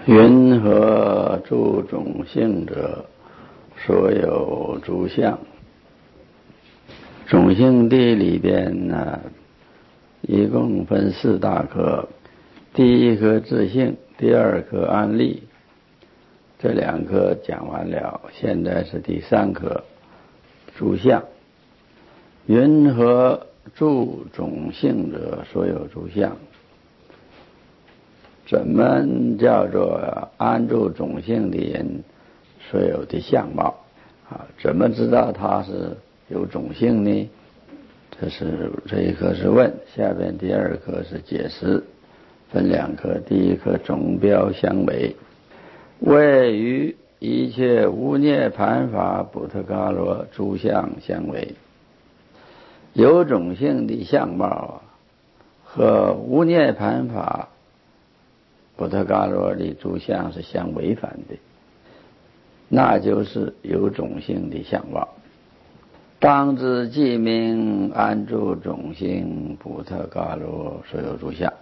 云何诸种性者，所有诸相。种性地里边呢，一共分4大科，第一科自性，第二科安立，这2科讲完了，现在是第3科诸相。云何诸种性者，所有诸相。怎么叫做安住种性的人所有的相貌怎么知道他是有种性呢？这一科是问，下边第2科是解释，分2科，第一科总标相违，谓于一切无涅盘法补特伽罗诸相相违。有种性的相貌和无涅盘法补特伽罗的诸相是相违反的，那就是有种性的相貌。当知即名安住种性补特伽罗所有诸相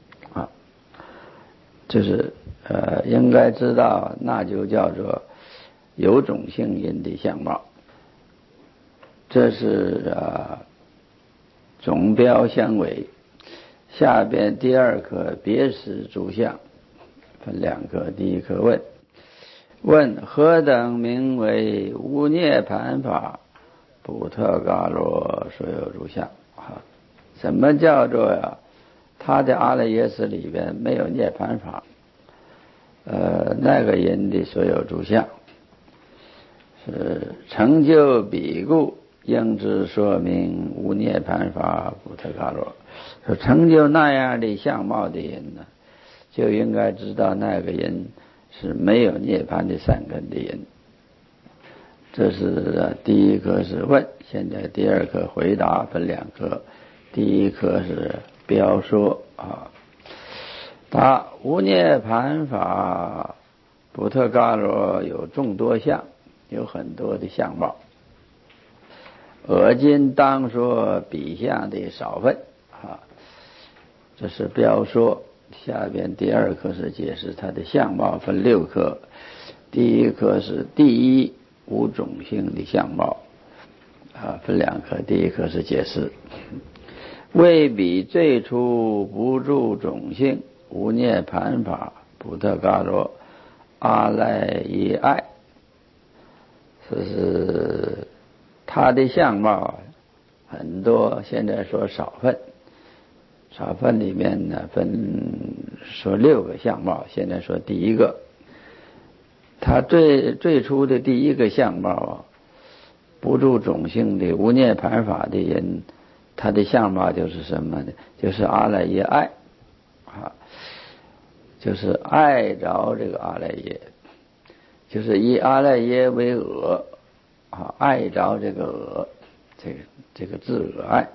就是应该知道，那就叫做有种性人的相貌。这是总标相违。下边第2科别识诸相，分2科，第一科问何等名为无涅盘法补特伽罗所有诸相什么叫做他的阿赖耶识里边没有涅盘法那个人的所有诸相是成就彼故，应知说明无涅盘法补特伽罗。说成就那样的相貌的人呢，就应该知道那个人是没有涅盘的善根的人。这是第一科是问，现在第2科回答，分2科。第一科是标说答无涅盘法补特伽罗有众多相，有很多的相貌。尔今当说彼相的少分这是标说。下边第2科是解释它的相貌，分6科。第一科是第一无种性的相貌分2科。第一科是解释，为彼最初不住种性无涅盘法补特伽罗阿赖耶爱，这是他的相貌很多，现在说少分。少分里面呢，说6个相貌，现在说第一个。他最初的第一个相貌不住种性的无涅盘法的人，他的相貌就是什么呢？就是阿赖耶爱就是爱着这个阿赖耶，就是以阿赖耶为我爱着这个我，这个自我爱。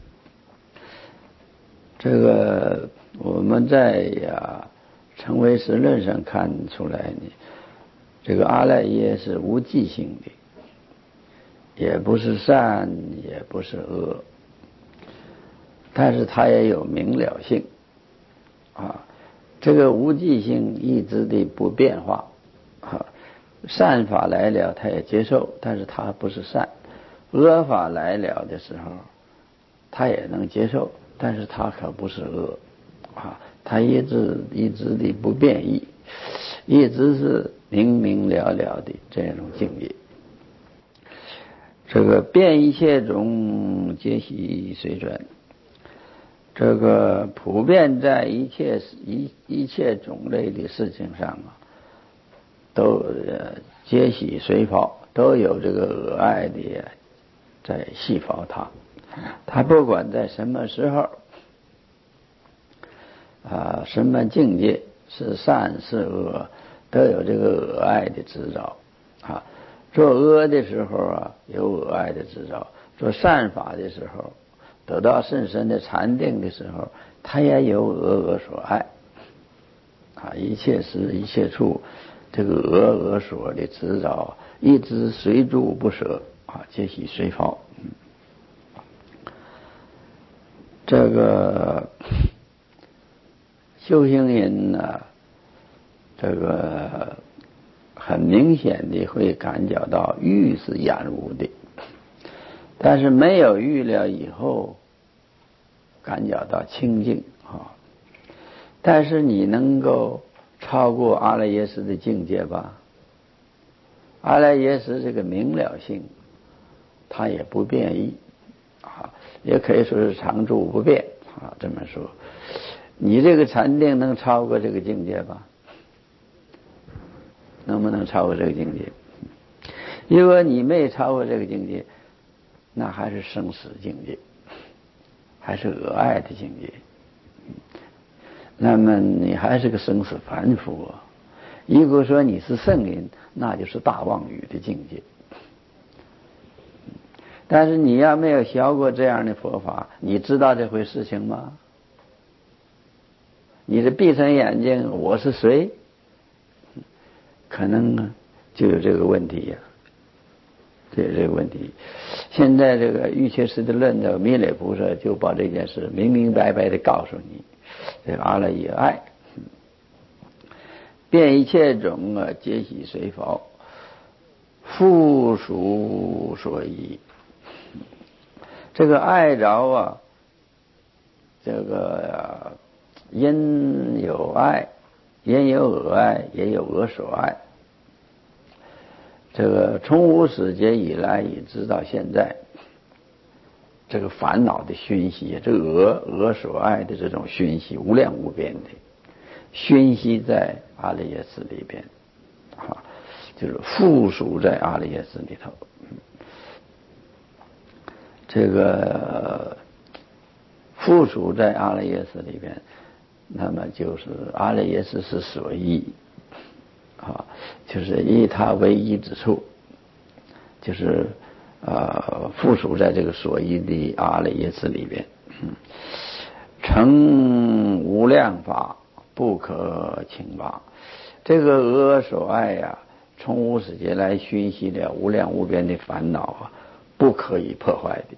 这个我们在成唯识论上看出来呢，这个阿赖耶是无记性的，也不是善，也不是恶，但是它也有明了性这个无记性一直的不变化善法来了他也接受，但是他不是善；恶法来了的时候他也能接受，但是他可不是恶他一直的不变异，一直是明明了了的这种境界。这个遍一切种皆悉随转，这个普遍在一切种类的事情上都皆悉随跑，都有这个恶爱的在细跑他不管在什么时候什么境界，是善是恶，都有这个恶爱的执着做恶的时候有恶爱的执着，做善法的时候，得到甚深的禅定的时候，他也有恶所爱一切时一切处，这个恶所的执着一直随住不舍皆悉随跑。这个修行人这个很明显的会感觉到欲是染污的，但是没有欲了以后，感觉到清净啊。但是你能够超过阿赖耶识的境界吧？阿赖耶识这个明了性，它也不变异啊，也可以说是常住不变啊。这么说，你这个禅定能超过这个境界吧？能不能超过这个境界？如果你没超过这个境界，那还是生死境界，还是恶爱的境界。那么你还是个生死凡夫啊。如果说你是圣人，那就是大妄语的境界。但是你要没有学过这样的佛法，你知道这回事情吗？你是闭上眼睛，我是谁？可能就有这个问题呀，就有这个问题。现在这个瑜伽师的论的弥勒菩萨就把这件事明明白白的告诉你，这个阿赖耶爱，遍一切种啊，皆悉随佛，复属所依。这个爱着啊，这个因有爱，因有我爱，也有我所爱。这个从无始劫以来，一直到现在，这个烦恼的熏习，这个我所爱的这种熏习，无量无边的熏习在阿赖耶识里边，啊，就是附属在阿赖耶识里头。这个附属在阿赖耶识里边，那么就是阿赖耶识是所依，啊，就是以它为依之处，就是附属在这个所依的阿赖耶识里边，成无量法，不可轻拔。这个我所爱呀，从无始劫来熏习了无量无边的烦恼啊，不可以破坏的，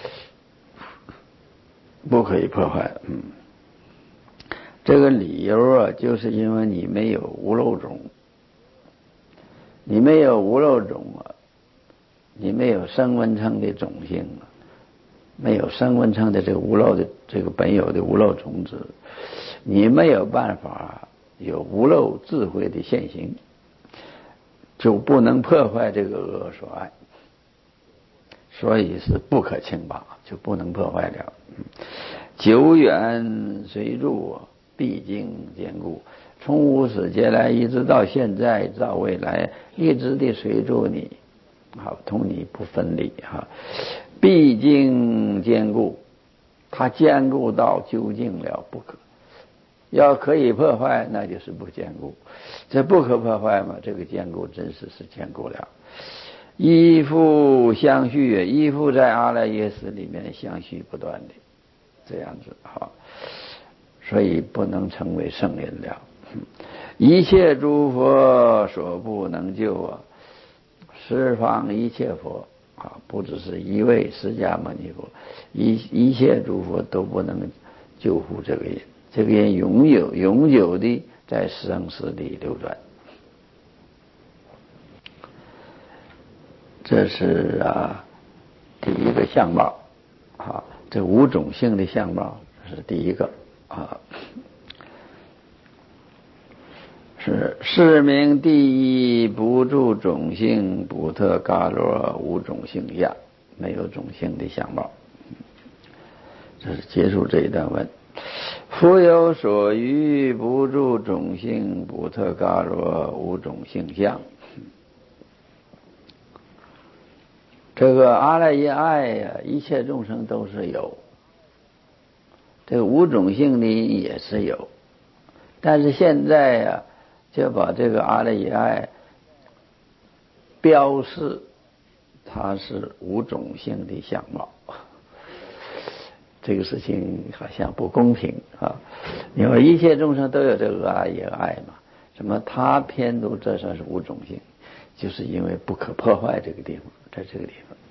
不可以破坏。这个理由啊，就是因为你没有无漏种，你没有无漏种啊，你没有声闻乘的种性啊，没有声闻乘的这个无漏的这个本有的无漏种子，你没有办法有无漏智慧的现行，就不能破坏这个我所爱，所以是不可轻拔，就不能破坏了。久远随住，毕竟坚固。从无始劫来一直到现在到未来，一直的随住你，好，同你不分离哈，毕竟坚固，它坚固到究竟了不可。要可以破坏，那就是不坚固；这不可破坏嘛，这个坚固真是坚固了。依附相续，依附在阿赖耶识里面相续不断的这样子哈，所以不能成为圣人了。一切诸佛所不能救啊，十方一切佛啊，不只是一位释迦牟尼佛，一切诸佛都不能救护这个人，这个人永久的在生死里流转。这是第一个相貌啊，这五种性的相貌是第一个啊。是是名第一，不住种性，不特嘎罗，无种性相，没有种性的相貌。这是结束这一段文。复有所余，不住种性，不特嘎罗，无种性相。这个阿赖耶爱呀，一切众生都是有，这个无种性的也是有，但是现在呀，就把这个阿赖耶爱标示它是无种性的相貌，这个事情好像不公平啊！因为一切众生都有这个阿赖耶爱嘛，什么他偏都这算是无种性，就是因为不可破坏这个地方，在这个地方。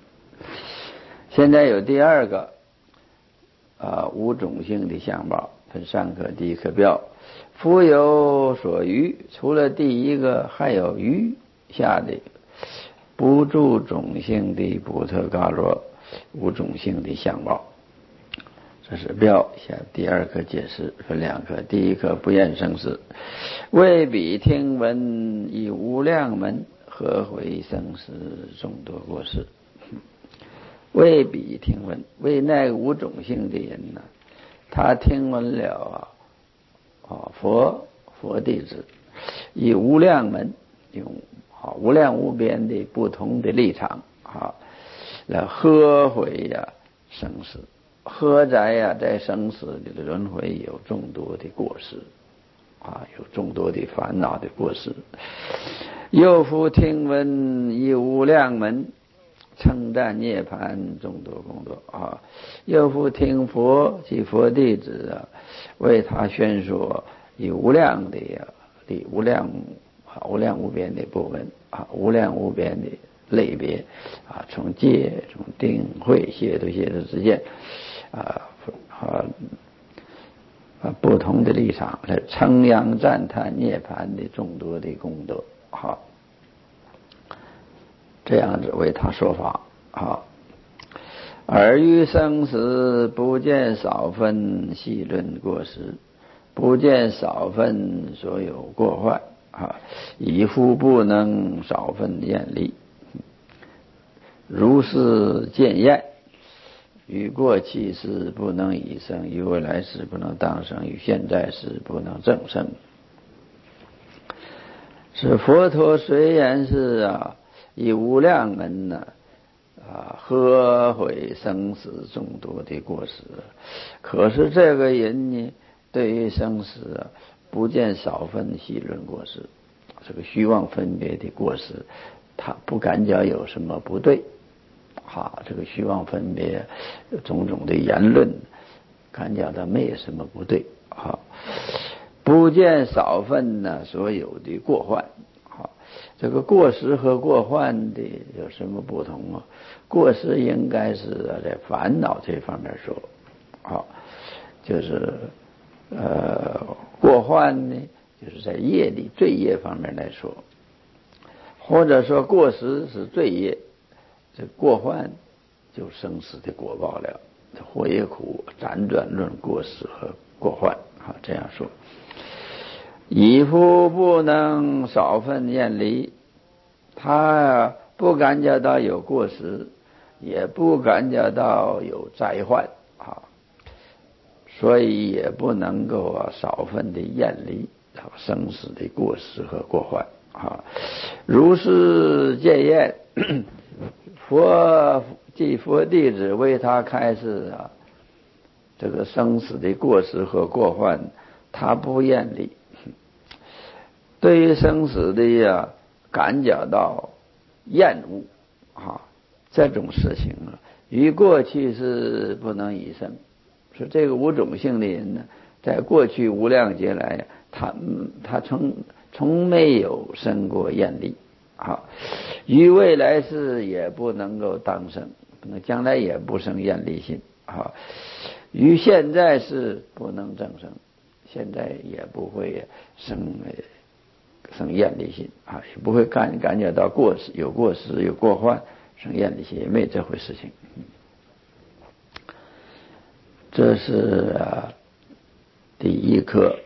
现在有第二个无种性的相貌， 分3课，第1课标，夫有所余，除了第1个还有余下的不住种性的不特伽罗无种性的相貌。这是标下第2课解释，分2课，第1课不厌生死，为彼听闻以无量门，何回生死众多过失。为彼听闻，为那个无种性的人呢，他听闻了佛弟子以无量门，用无量无边的不同的立场来呵回生死，何在在生死的轮回有众多的过失有众多的烦恼的过失。又复听闻以无量门，称赞涅槃众多功德又复听佛及佛弟子为他宣说以无量无边的部分无量无边的类别从戒从定慧解脱之间不同的立场来称扬赞叹涅槃的众多的功德这样子为他说法尔于生死不见少分细论过失，不见少分所有过患以复不能少分厌离，如是见厌，与过去世不能已生，与未来世不能当生，与现在世不能正生。是佛陀虽然是以无量门呵回生死众多的过失，可是这个人呢，对于生死不见少分细论过失，这个虚妄分别的过失，他不感觉有什么不对这个虚妄分别种种的言论，感觉到没有什么不对不见少分所有的过患这个过失和过患的有什么不同过失应该是在烦恼这方面说就是过患呢，就是在业力罪业方面来说，或者说过失是罪业，这过患就生死的果报了。活也苦，辗转论过失和过患这样说。以复不能少分厌离，他不感觉到有过失，也不感觉到有灾患所以也不能够少分的厌离生死的过失和过患如是戒厌，佛弟子为他开示这个生死的过失和过患，他不厌离。对于生死的感觉到厌恶这种事情与过去是不能以生。说这个无种性的人呢，在过去无量劫来他从没有生过厌离于未来世也不能够当生，将来也不生厌离心于现在是不能正生，现在也不会生厌离心也不会感觉到有过失有过患生厌离心，也没这回事情。这是第1课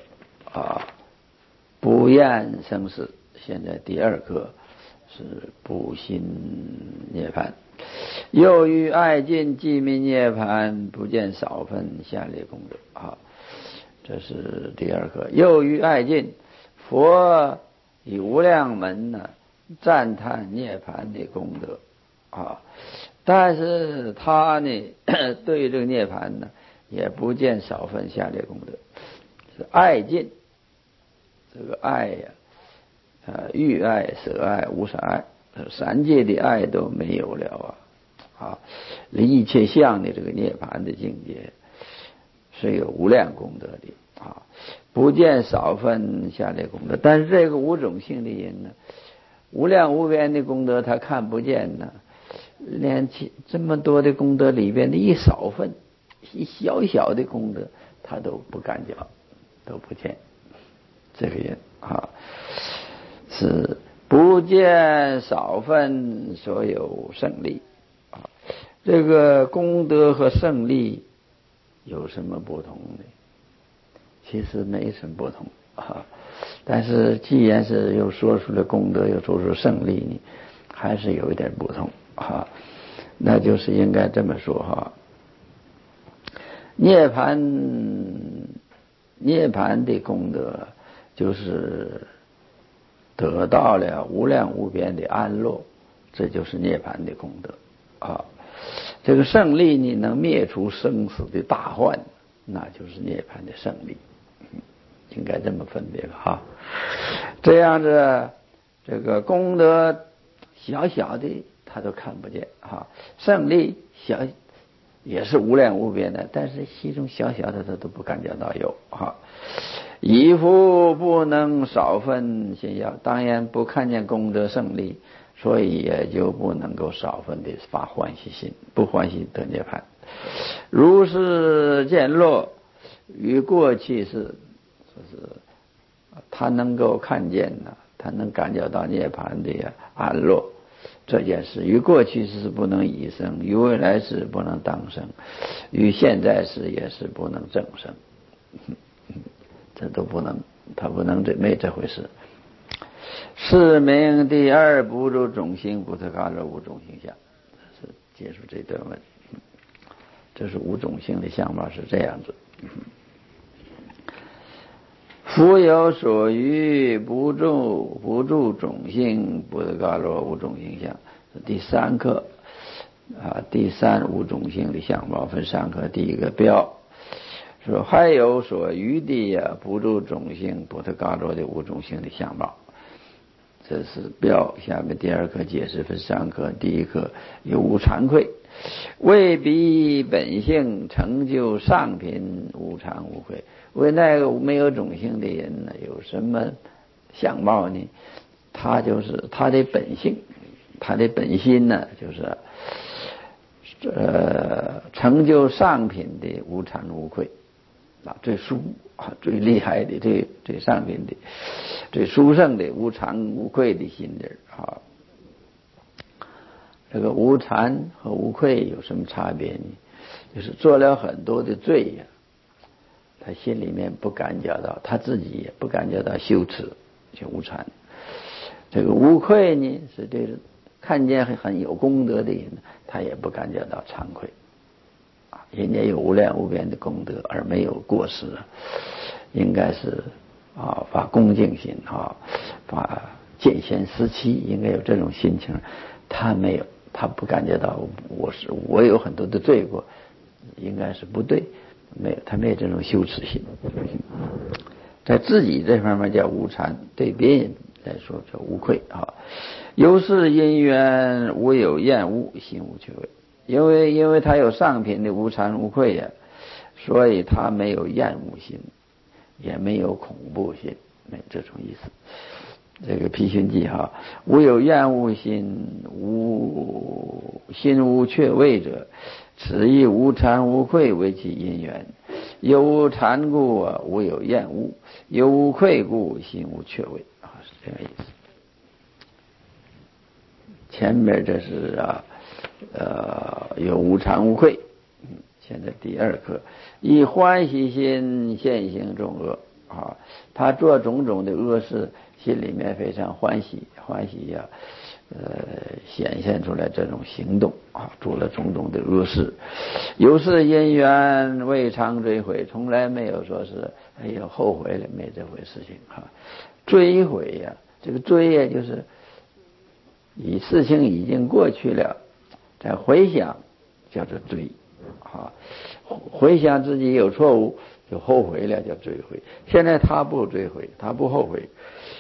不厌生死。现在第2课是不信涅槃。又于爱尽寂灭涅槃，不见少分下列功德这是第2课。又于爱尽，佛以无量门赞叹涅槃的功德但是他呢对这个涅槃呢也不见少分下列功德。是爱尽，这个爱欲爱舍爱无舍爱3界的爱都没有了离一切相的这个涅槃的境界是有无量功德的不见少分下列功德。但是这个无种性的人呢，无量无边的功德他看不见连这么多的功德里边的一少分，一小小的功德他都不感觉，都不见。这个人是不见少分所有胜利啊。这个功德和胜利有什么不同呢？其实没什么不同啊。但是既然是又说出了功德，又说出胜利呢，还是有一点不同啊。那就是应该这么说涅槃的功德就是得到了无量无边的安乐，这就是涅槃的功德啊。这个胜利呢，能灭除生死的大患，那就是涅槃的胜利，应该这么分别了这样子，这个功德小小的他都看不见胜利也是无量无边的，但是其中小小的他都不感觉到有以夫不能少分心要，当然不看见功德胜利，所以也就不能够少分的发欢喜心，不欢喜得涅槃。如是见乐于过去世，就是他能够看见他能感觉到涅槃的安乐这件事，于过去世不能已生，于未来世不能当生，于现在世也是不能正生，这都不能，他不能没这回事。是名第二不入种性不特伽罗无种性相，是结束这段文。这是无种性的相貌是这样子。夫有所欲不住种性不特伽罗无种性相，第三课第三无种性的相貌分三课。第一个标说还有所欲的不住种性不特伽罗的无种性的相貌，这是标。下面第二课解释分三课。第一课有无惭愧，为彼本性成就上品无惭无愧。为那个没有种性的人呢，有什么相貌呢？他就是他的本性，他的本心呢，就是成就上品的无惭无愧最最厉害的最上品的最殊胜的无惭无愧的心灵这个无惭和无愧有什么差别呢？就是做了很多的罪他心里面不感觉到，他自己也不感觉到羞耻，就无惭。这个无愧呢，是对看见很有功德的人，他也不感觉到惭愧人家有无量无边的功德而没有过失，应该是发恭敬心发见贤思齐，应该有这种心情。他没有，他不感觉到我有很多的罪过，应该是不对，没有，他没有这种羞耻心。在自己这方面叫无惭，对别人来说叫无愧由是因缘无有厌恶，心无趣味。因为他有上品的无惭无愧所以他没有厌恶心，也没有恐怖心，没这种意思。这个毗熏记无有厌恶心，心无却味者，此亦无惭无愧为其因缘。有无惭故无有厌恶，有无愧故心无却味是这个意思。前面这是有无惭无愧。现在第二课以欢喜心现行众恶他做种种的恶事，心里面非常欢喜显现出来这种行动做了种种的恶事。有是因缘未尝追悔，从来没有说是后悔了，没这回事情追悔这个追就是以事情已经过去了，再回想叫做追回想自己有错误就后悔了，叫追悔。现在他不追悔，他不后悔，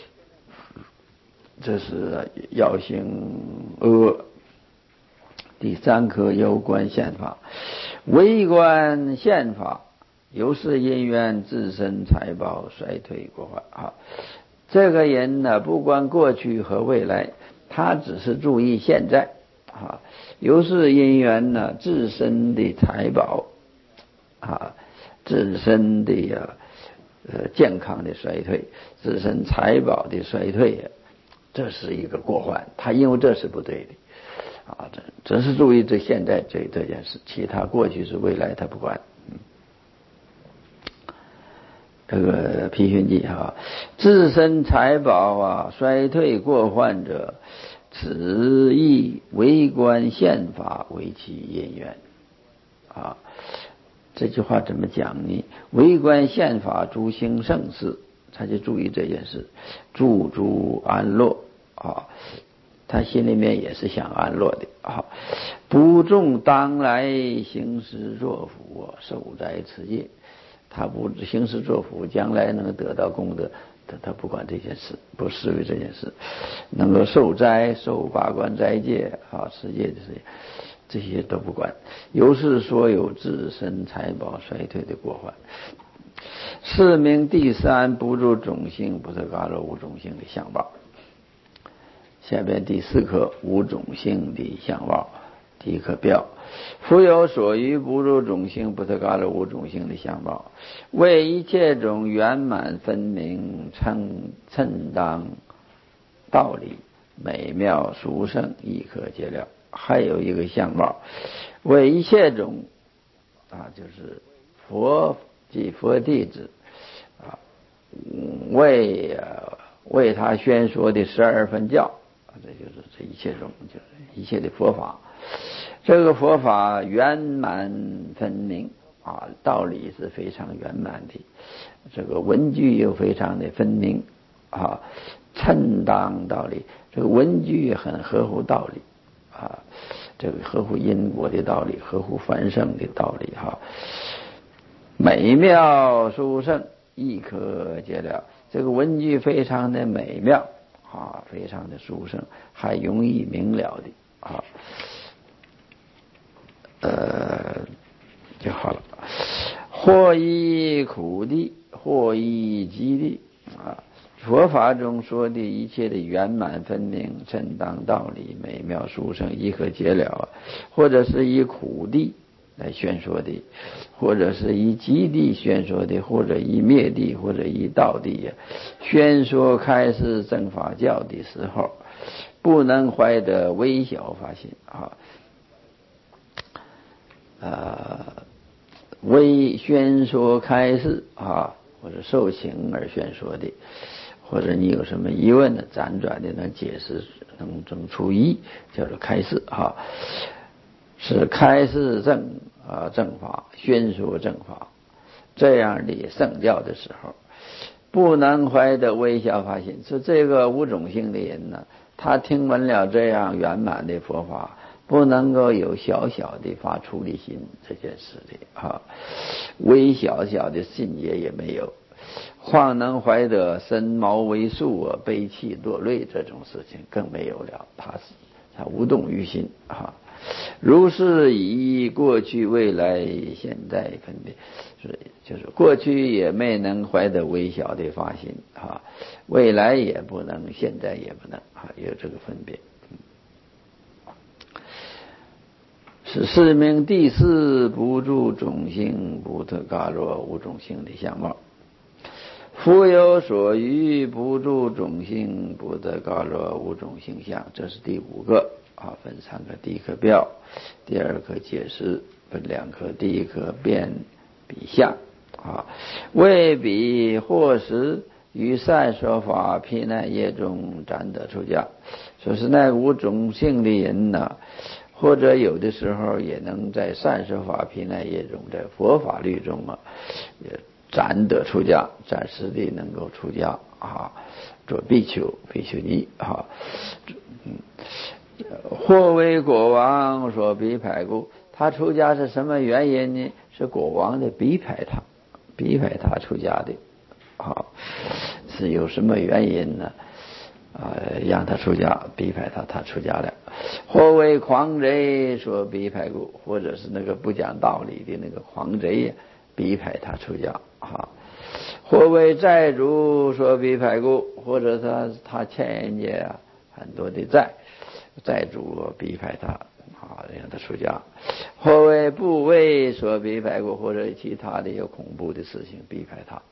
这是要行恶。第三课有关宪法，为观宪法，由是因缘自身财宝衰退过坏这个人呢，不管过去和未来，他只是注意现在由是因缘呢，自身的财宝自身的健康的衰退，自身财宝的衰退，这是一个过患。他因为这是不对的啊，只是注意这现在这件事，其他过去是未来他不管。这个批训记自身财宝衰退过患者，此亦为观宪法为其因缘这句话怎么讲呢？为观宪法诸行盛事，他就注意这件事，助诸安乐他心里面也是想安乐的不重当来行施作福，受灾持戒。他不行施作福，将来能得到功德，他不管这件事，不视为这件事，能够受斋、受八关斋戒持戒这些都不管。由是所有自身财宝衰退的过患。是名第三不入种性不特嘎罗无种性的相报。下边第四课无种性的相报。第一课标：夫有所欲不入种性不特嘎罗无种性的相报，为一切种圆满分明，称当道理，美妙殊胜，亦可解了。还有一个相报，为一切种就是佛及佛弟子为他宣说的12分教这就是这一切种，就是一切的佛法。这个佛法圆满分明道理是非常圆满的，这个文句又非常的分明称当道理，这个文句很合乎道理这个合乎因果的道理，合乎繁盛的道理美妙殊胜，亦可解了。这个文句非常的美妙非常的殊胜，还容易明了的就好了。或依苦地，或依机地佛法中说的一切的圆满分明、正当道理、美妙殊胜、亦可解了，或者是以苦地来宣说的，或者是以极地宣说的，或者以灭地，或者以道地宣说开示正法教的时候，不能怀得微小发心为宣说开示或者受请而宣说的，或者你有什么疑问的辗转的能解释能出疑，叫做开示是开示正法，宣说正法这样的圣教的时候，不能怀得微小发心。是这个无种性的人呢，他听闻了这样圆满的佛法，不能够有小小的发出离心这件事的微小小的信也没有，况能怀得身毛为束悲泣落泪这种事情更没有了，他无动于心如是以过去未来现在分别，就是过去也没能怀得微小的发心未来也不能，现在也不能有这个分别。是名第四不入种性不特嘎罗无种性的相貌。夫有所欲不入种性不特嘎罗无种性相，这是第五个分3个。第一课标，第二课解释，分2课。第一课辨比相为彼或时于善说法毗奈业中暂得出家，说是那无种性的人呢，或者有的时候也能在善说法毗奈业中，在佛法律中也暂得出家，暂时的能够出家做比丘、比丘尼或为国王所逼迫故。他出家是什么原因呢？是国王的逼迫他出家的是有什么原因呢？让他出家，逼迫他出家了。或为狂贼所逼迫故，或者是那个不讲道理的那个狂贼逼迫他出家或为债主所逼迫故，或者他欠人家很多的债主逼迫他让他出家。或为部位所逼迫故，或者其他的有恐怖的事情逼迫他，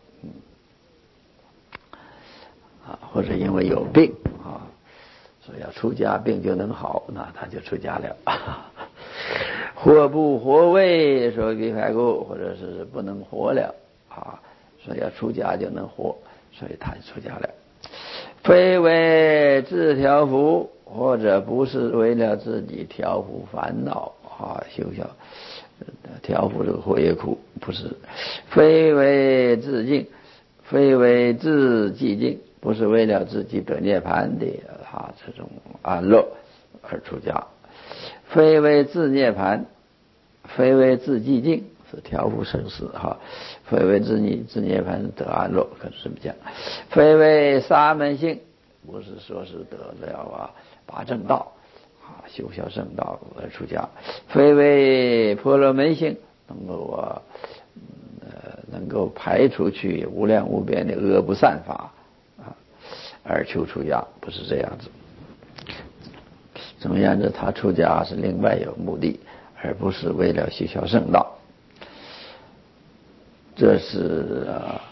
或者因为有病所以要出家，病就能好，那他就出家了。或不活为所逼迫故，或者是不能活了所以要出家就能活，所以他就出家了。非为自调伏，或者不是为了自己调伏烦恼修小调伏这个活业苦，不是。非为自净，非为自寂静，不是为了自己得涅槃的这种安乐而出家。非为自涅槃，非为自寂静，是调伏生死非为自涅槃得安乐，可是这么讲。非为沙门性，不是说是得了八正道修小正道而出家。非为婆罗门性，能够排除去无量无边的恶不善法而求出家，不是这样子。怎么样子，他出家是另外有目的，而不是为了修小圣道。这是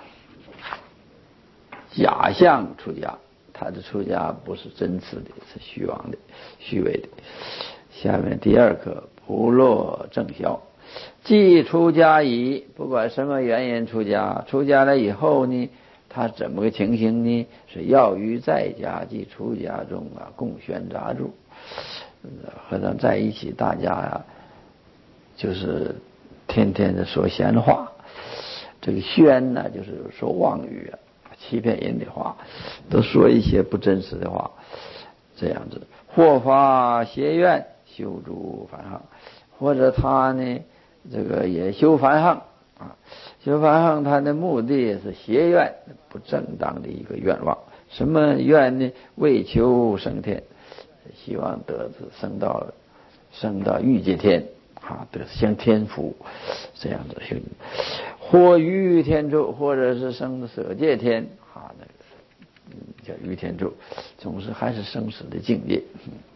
假象出家，他的出家不是真实的，是虚妄的、虚伪的。下面第二课，不落正消。既出家已，不管什么原因出家，出家了以后呢，他怎么个情形呢？是要与在家及出家中共宣杂住，和他在一起，大家就是天天的说闲话。这个宣呢，就是说妄语欺骗人的话，都说一些不真实的话，这样子。或发邪愿，修诸梵行，或者他呢，这个也修梵行修梵行，他的目的是邪愿，不正当的一个愿望。什么愿呢？为求升天，希望得升到欲界天得享天福，这样子修。或欲天助，或者是生舍界天叫欲天助，总是还是生死的境界。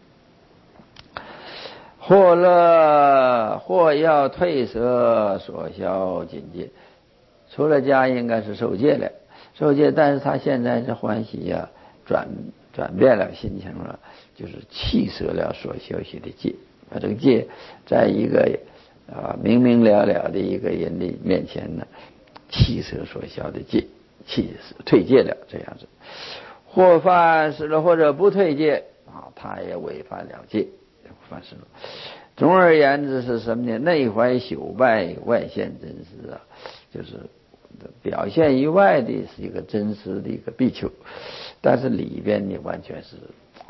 或要退舍所消禁戒，出了家应该是受戒了，受戒，但是他现在是欢喜转变了心情了，就是弃舍了所修习的戒，把这个戒在一个明明了了的一个人的面前呢，弃舍所消的戒，退戒了，这样子。或犯失了，或者不退戒他也违反了戒，犯失了。总而言之是什么呢？内怀朽败，外现真实就是表现于外的是一个真实的一个比丘，但是里边呢完全是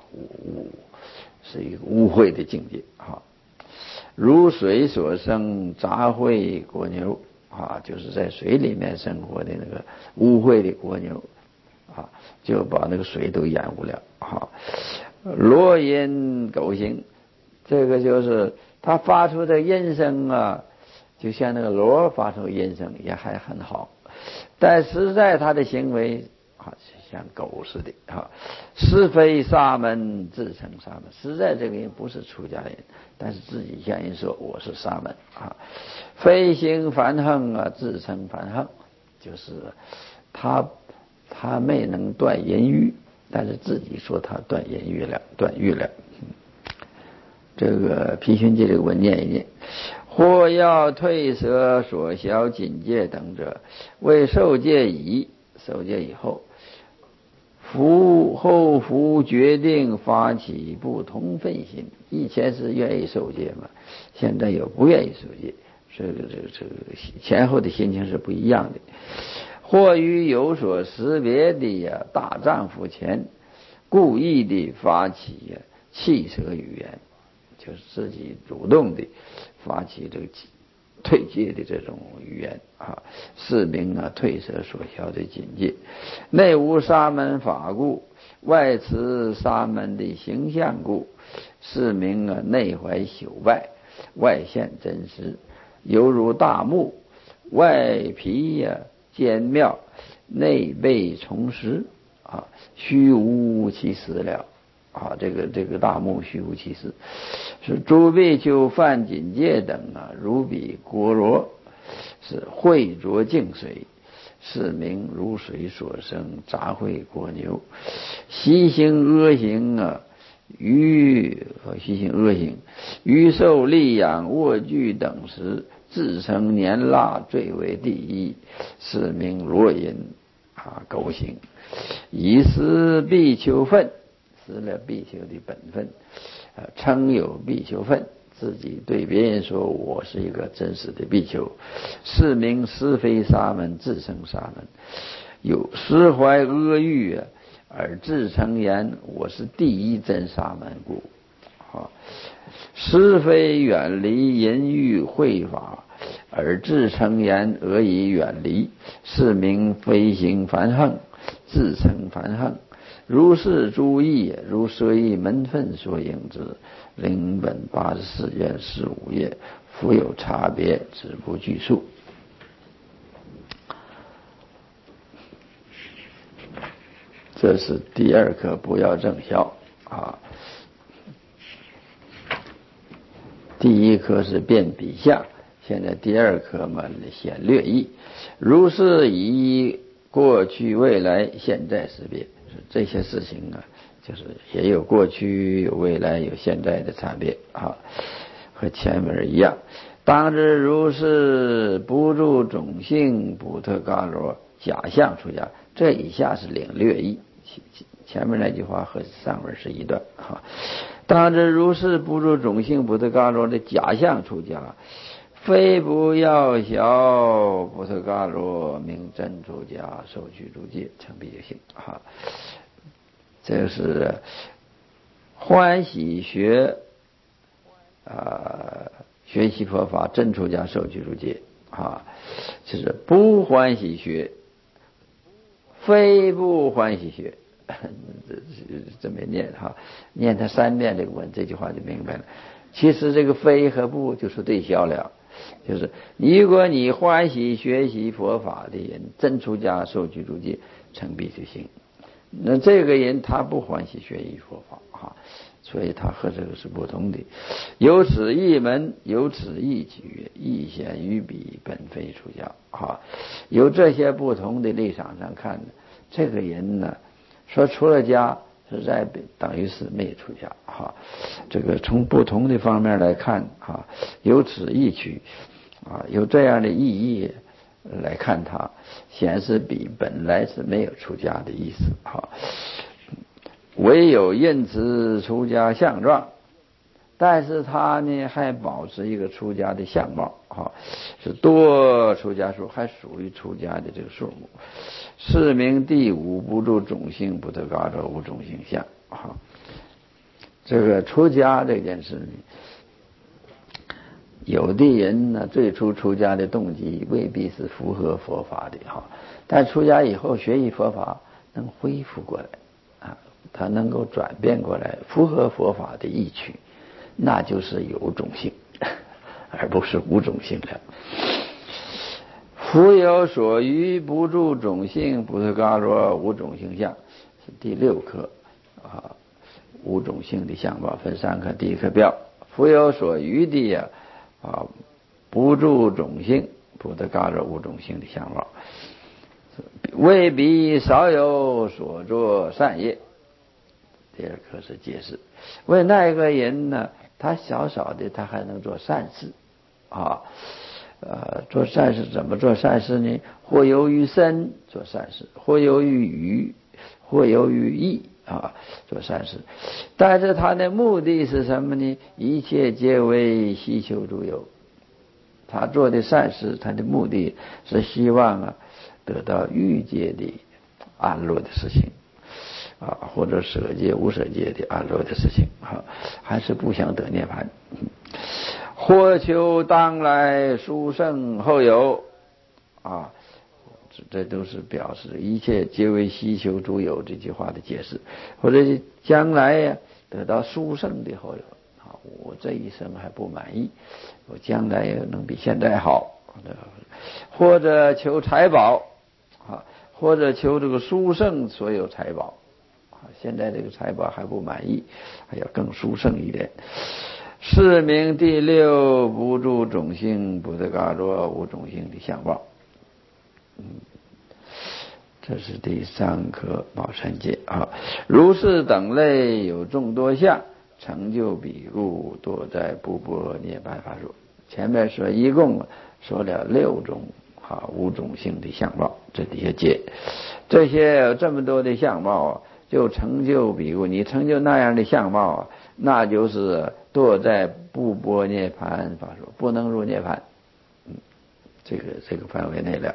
是一个污秽的境界如水所生杂秽国牛就是在水里面生活的那个污秽的国牛就把那个水都染污了罗音狗行，这个就是他发出的音声就像那个螺发出音声也还很好，但实在他的行为像狗似的是非沙门，自称沙门。实在这个人不是出家人，但是自己向人说我是沙门非行梵行自称梵行，就是他没能断淫欲，但是自己说他断淫欲了，断欲了。这个毗熏戒这个文念一念。或要退舍所消禁戒等者，为受戒已，受戒以后后福决定发起不同分心，以前是愿意受戒嘛，现在又不愿意受戒，这个前后的心情是不一样的。或于有所识别的大丈夫前，故意的发起弃舍语言，就是自己主动的发起这个退戒的这种语言是名退舍所消的禁戒。内无沙门法故，外持沙门的形象故，是名内怀朽败，外现真实，犹如大木，外皮坚妙，内被重实虚无其实了。 啊，这个大目虚无其事，是诸比丘犯警戒等啊，如彼锅罗，是秽浊净水，是名如水所生，杂秽过牛，习行恶行啊。习行恶行，于受力养卧具等时，自称年腊最为第一，是名罗淫啊狗行，以失比丘分，失了比丘的本分，称有比丘分，自己对别人说我是一个真实的比丘，是名是非沙门，自称沙门，有失怀阿欲啊。而自称言我是第一真沙门故，是非远离淫欲秽法，而自称言俄以远离，是名非行凡横，自称凡横。如是诸义，如舍义门分所应之，灵本84愿15页，复有差别，只不具数。这是第二课，不要正消啊。第一课是辨比相，现在第二课嘛显略义。如是以过去、未来、现在识别，这些事情啊，就是也有过去、有未来、有现在的差别啊，和前面一样。当知如是不住种性补特伽罗假相出家，这以下是领略义。前面那句话和上面是一段哈。当知如是不住种性补特伽罗的假相出家，非不要小补特伽罗名真出家，受具足戒，成必行哈。这是欢喜学学习佛法，真出家受具足戒啊，就是不欢喜学，非不欢喜学。这么念哈，念他3遍这个文，这句话就明白了。其实这个非和不就是对消了，就是如果你欢喜学习佛法的人，真出家受具足戒，成必须行。那这个人他不欢喜学习佛法哈，所以他和这个是不同的。有此一门，有此一举，亦显于彼本非出家哈。有这些不同的立场上看呢，这个人呢，说出了家，实在等于是没出家哈。这个从不同的方面来看哈，有此一举啊，有这样的意义来看它，显示比本来是没有出家的意思哈。唯有因此出家相状，但是他呢还保持一个出家的相貌哈，是多出家数，还属于出家的这个数目。是名第5不住种性补特伽罗无种性相哈。这个出家这件事呢，有的人呢最初出家的动机未必是符合佛法的哈，但出家以后学习佛法能恢复过来啊，他能够转变过来，符合佛法的意趣，那就是有种性，而不是无种性了。夫有所于不住种性补特伽罗无种性相，是第6课啊。无种性的相貌分3课，第1课标夫有所于的不住种性补特伽罗无种性的相貌，未必少有所作善业。第2课是解释，为那个人呢，他少少的他还能做善事啊。做善事怎么做善事呢？或由于身做善事，或由于语，或由于意啊做善事。但是他的目的是什么呢？一切皆为希求诸有。他做的善事，他的目的是希望得到欲界的安乐的事情或者舍界无舍界的安乐的事情还是不想得涅槃。或求当来殊胜后有这都是表示一切皆为希求诸有这句话的解释，或者将来得到殊胜的后有我这一生还不满意，我将来能比现在好，或者求财宝或者求这个殊胜所有财宝现在这个财宝还不满意，还要更殊胜一点。是名第六不住种性不得嘎罗无种性的相貌。这是第三颗宝山界啊。如是等类有众多相，成就比故多在不波涅槃法术。前面说一共说了6种无种性的相貌，这底下解这些这么多的相貌就成就比故，你成就那样的相貌，那就是堕在不波涅槃法术，不能入涅槃。这个范围内了。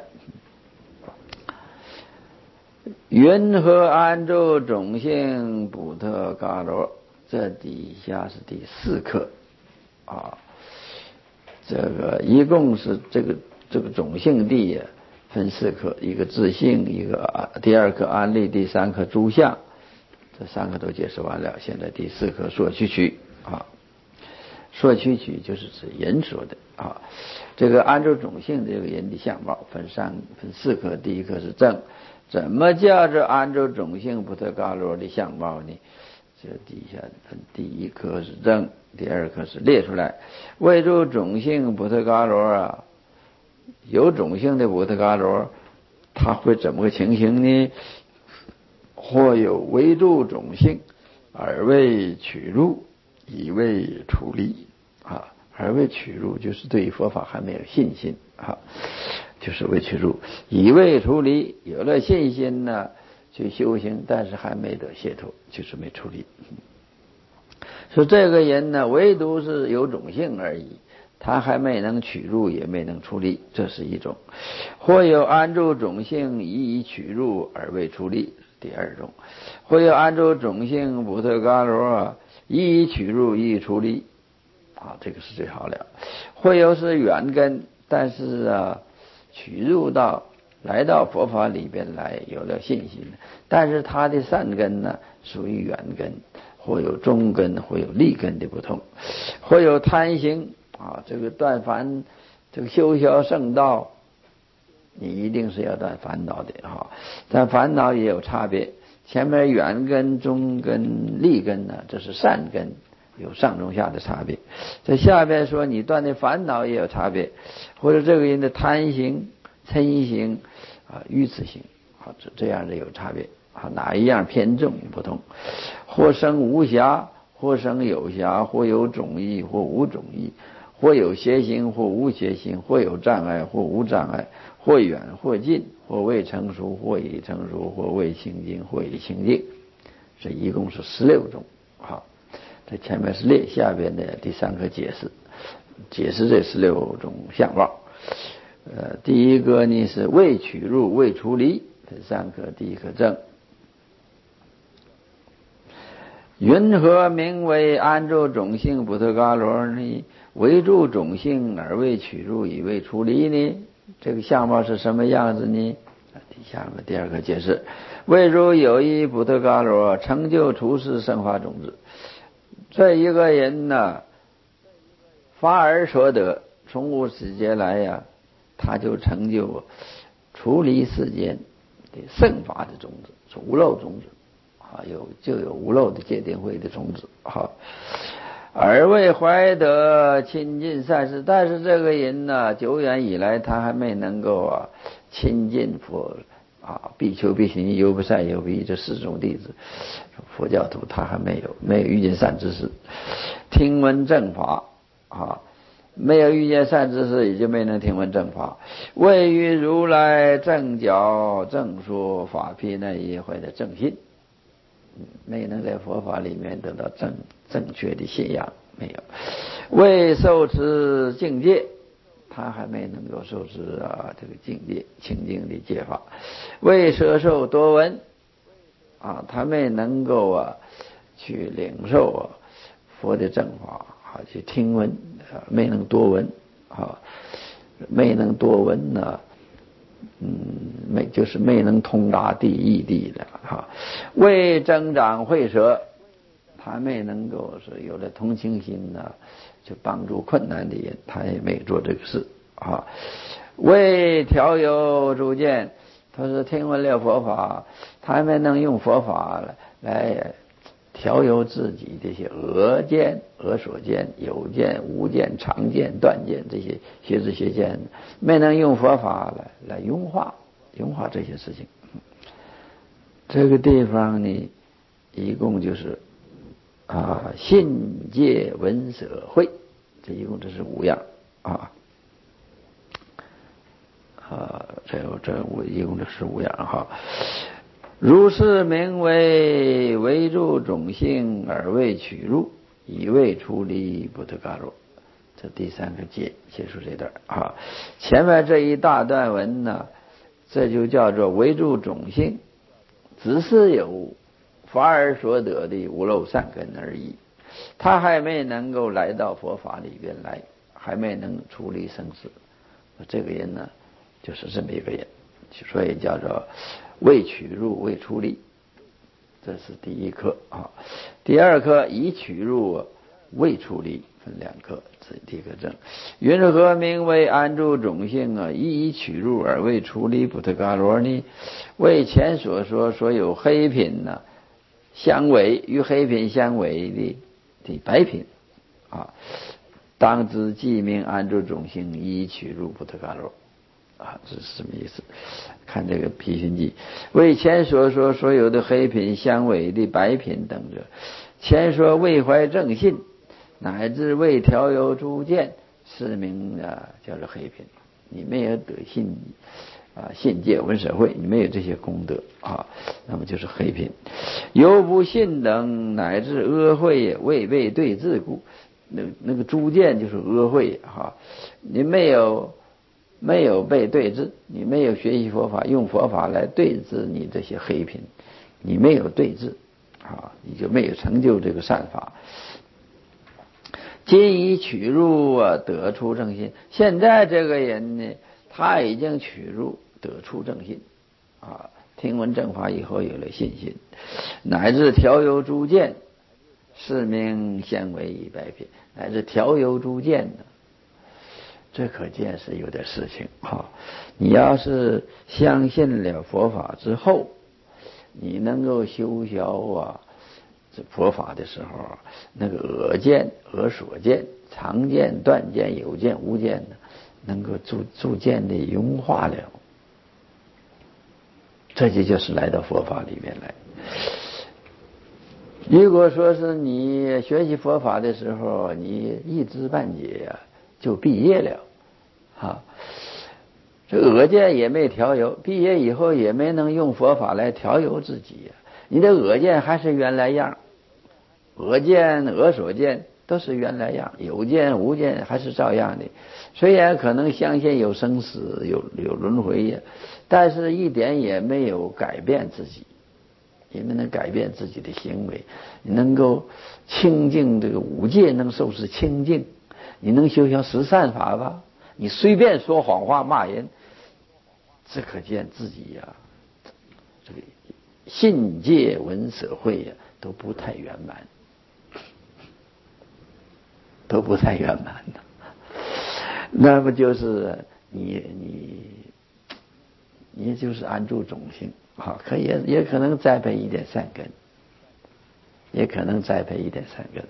云何安住种性补特伽罗？这底下是第4课啊。这个一共是这个种性地分4课，一个自性，一个第2课安立，第3课诸相，这3课都解释完了。现在第4课说曲曲啊，说曲曲就是指人说的啊。这个安住种性这个人的相貌分4课，第1课是正。怎么叫做安住种性补特伽罗的相貌呢？这底下分第1课是正，第2课是列出来。为住种性补特伽罗有种性的补特伽罗，它会怎么个情形呢？或有为住种性，而为取入，以为出离啊。而为取入就是对佛法还没有信心啊，就是为取入，以为出离，有了信心呢，去修行，但是还没得解脱，就是没出离。说这个人呢，唯独是有种性而已，他还没能取入，也没能出离，这是一种。或有安住种性，以取入而为出离，第2种。或有安住种性补特伽罗，以取入，以出离啊，这个是最好了。或有是缘根，但是取入来到佛法里边来，有了信心，但是他的善根呢，属于缘根，或有中根，或有利根的不同。或有贪行啊，这个断烦，这个修销圣道，你一定是要断烦恼的但烦恼也有差别，前面缘根、中根、利根呢，这是善根，有上中下的差别。在下边说你断的烦恼也有差别，或者这个人的贪行、嗔行愚痴行这样的有差别哪一样偏重不同。或生无暇，或生有暇，或有种意，或无种意，或有邪行，或无邪行，或有障碍，或无障碍，或远或近，或未成熟，或已成熟，或未清净，或已清净。这一共是16种这前面是列，下边的第3课解释这16种相貌。第一个呢是未取入，未出离，这3课第1课正。云何名为安住种性补特伽罗呢？为住种性而未取入，以未出离呢？这个相貌是什么样子呢？下面第2课解释。为如有一补特伽罗，成就出世生法种子。这一个人呢，发而所得，从无始劫来他就成就出离世间的圣法的种子，是无漏种子就有无漏的戒定慧的种子而为怀得亲近善事，但是这个人呢，久远以来他还没能够亲近佛比丘、比丘尼、优婆塞、优婆夷这4种弟子，佛教徒他还没有遇见善知识，听闻正法没有遇见善知识，也就没能听闻正法。为于如来正教正说法批那一会的正信，没能在佛法里面得到正确的信仰，没有。为受持境界，他还没能够受持这个境界清净的戒法。为摄受多闻他没能够去领受佛的正法去听闻没能多闻没能多闻呢就是没能通达第一地的为增长慧舍，他没能够是有了同情心呢，去帮助困难的人，他也没做这个事为调有诸见，他是听闻了佛法，他还没能用佛法来调由自己这些恶见、恶所见、有见、无见、常见、断见这些邪知邪见，没能用佛法来融化这些事情。这个地方呢，一共就是信戒闻舍慧，这一共这是5样一共这是5样哈。如是名为入种性而未取入，以未出离不得嘎罗。这第3个戒结束这段前面这一大段文呢，这就叫做为入种性，只是有法而所得的无漏善根而已，他还没能够来到佛法里边来，还没能出离生死。这个人呢，就是这么一个人，所以叫做未取入未出离，这是第1课第2课已取入未出离，分2课，这是第1个证。云何名为安住种性已取入而未出离不得嘎罗呢？为前所说所有黑品相违与黑品相违的白品当知即名安住种性已取入不得嘎罗这是什么意思？看这个批训记，为前所说所有的黑品相违的白品等者，前说未怀正信乃至未调由诸见，是名叫做黑品。你没有得信戒闻舍慧，你没有这些功德那么就是黑品。犹不信等乃至阿慧未被对治故，那个诸见就是阿慧你没有被对治，你没有学习佛法，用佛法来对治你这些黑品，你没有对治你就没有成就这个善法。今已取入得出正信，现在这个人呢，他已经取入得出正信听闻正法以后有了信心，乃至调由诸见，是名相违以白品，乃至调由诸见呢，这可见是有点事情你要是相信了佛法之后，你能够修学这佛法的时候，那个恶见、恶所见、常见、断见、有见、无见呢，能够逐渐的融化了，这就是来到佛法里面来。如果说是你学习佛法的时候，你一知半解就毕业了这恶见也没调由，毕业以后也没能用佛法来调由自己你的恶见还是原来样，恶见、恶所见都是原来样，有见、无见还是照样的。虽然可能相信有生死、有轮回但是一点也没有改变自己，也没能改变自己的行为。你能够清净这个五戒，能受持清净，你能修行十善法吧？你随便说谎话骂人，这可见自己这个信戒闻舍慧都不太圆满，都不太圆满的。那么就是你就是安住种性也可能栽培一点善根，也可能栽培一点善根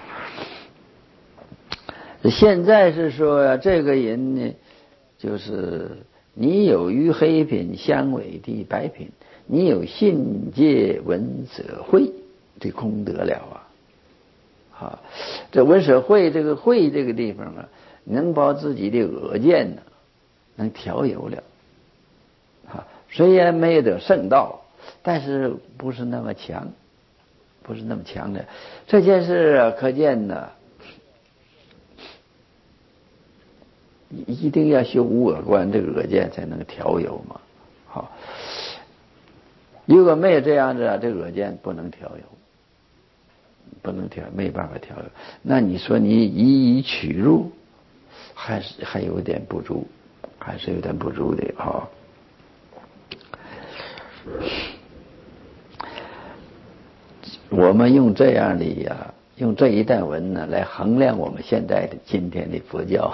现在是说这个人呢，就是你有与黑品相违的白品，你有信戒闻舍慧的功德了这闻舍慧这个慧这个地方能把自己的恶见能调由了虽然没有得圣道，但是不是那么强，不是那么强的。这件事可见一定要修无我观，这个恶见才能调由嘛如果没有这样子这个恶见不能调由，不能调，没办法调由。那你说你以取入，还有点不足，还是有点不足的我们用这样的用这一段文来衡量我们现在的今天的佛教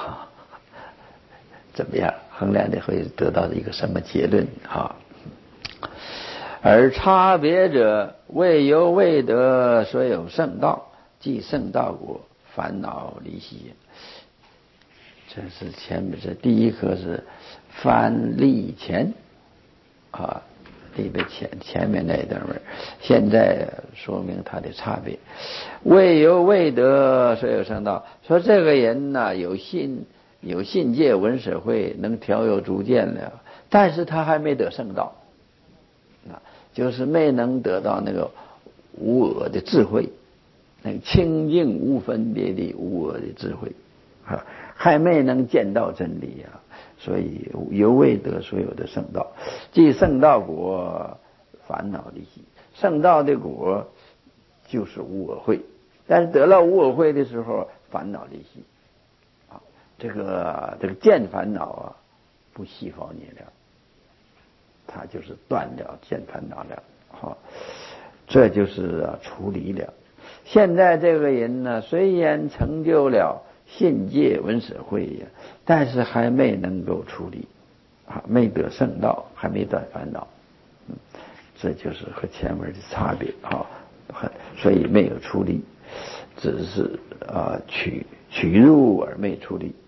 怎么样？衡量的会得到一个什么结论而差别者，未有未得，所有圣道，即圣道果，烦恼离息。这是前面这第一课是翻立前啊，立的前面那一段文，现在说明它的差别。未有未得，所有圣道。说这个人呢，有信戒闻舍会，能调有诸见了，但是他还没得圣道，就是没能得到那个无我的智慧，那个清净无分别的无我的智慧啊，还没能见到真理啊，所以犹未得所有的圣道。即圣道果，烦恼离息。圣道的果就是无我慧，但是得了无我慧的时候，烦恼离息啊，这个见烦恼啊，不系缚你了，他就是断了见烦恼了，好，这就是处理了。现在这个人呢，虽然成就了信戒闻舍会呀，但是还没能够处理啊，没得圣道，还没断烦恼，这就是和前面的差别啊，所以没有处理，只是取入而没处理。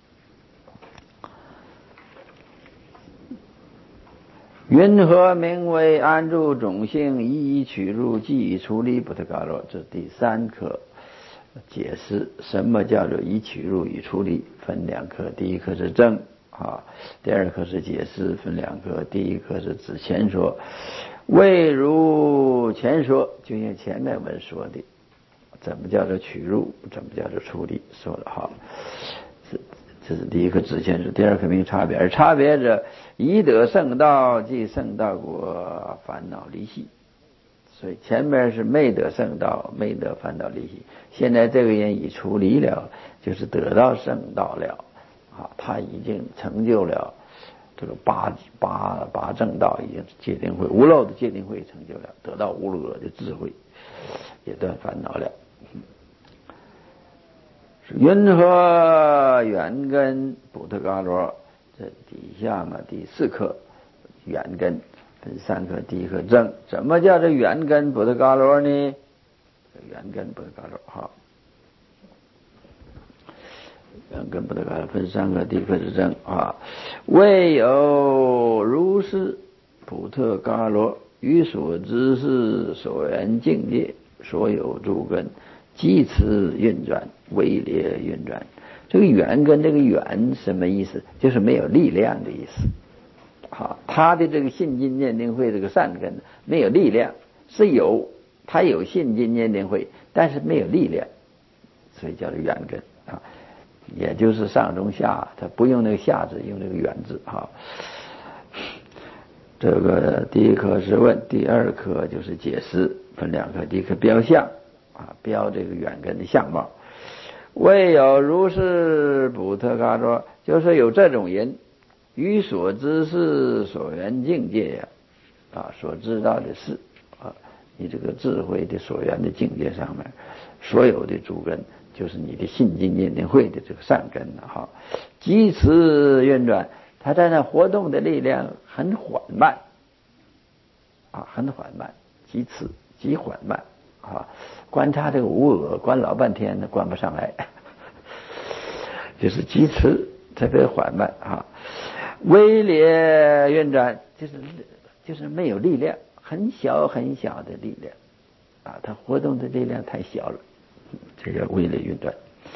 云何名为安住种性，一取入，即以处理不特伽罗？这第三课解释什么叫做以取入以处理，分两课。第一课是证啊，第二课是解释，分两课。第一课是指前说，未如前说，就像前面文说的，怎么叫做取入，怎么叫做处理，说了哈。这是第一课指前说，第二课明差别，而差别者，以得圣道，即圣道果，烦恼离息。所以前面是没得圣道，没得烦恼离息。现在这个人已处理了，就是得到圣道了啊，他已经成就了这个八正道，已经戒定慧无漏的戒定慧成就了，得到无漏的智慧，也断烦恼了。云何缘根补特伽罗？这底下嘛，第四课缘根分三课，第一课证。怎么叫这缘根补特伽罗呢？缘根补特伽罗哈，缘根补特伽罗分三课，第一课是证啊。未有如是补特伽罗，于所知是所缘境界，所有诸根，即此运转，位列运转。这个缘跟这个缘什么意思？就是没有力量的意思。好，他的这个信心念定慧这个善根没有力量，是有，他有信心念定慧，但是没有力量，所以叫做缘根啊。也就是上中下，他不用那个下字，用那个缘字哈。这个第一课是问，第二课就是解释，分两课。第一课标相啊，标这个缘根的相貌。未有如是补特伽罗，就是有这种人，于所知是所缘境界呀，啊，所知道的事啊，你这个智慧的所缘的境界上面，所有的诸根，就是你的信心念定慧的这个善根哈，即此运转，它在那活动的力量很缓慢啊，很缓慢，即此极缓慢啊。观察这个无我，观老半天呢，观不上来，就是极迟，特别缓慢啊。微烈运转，就是没有力量，很小很小的力量啊，它活动的力量太小了，这叫微烈运转。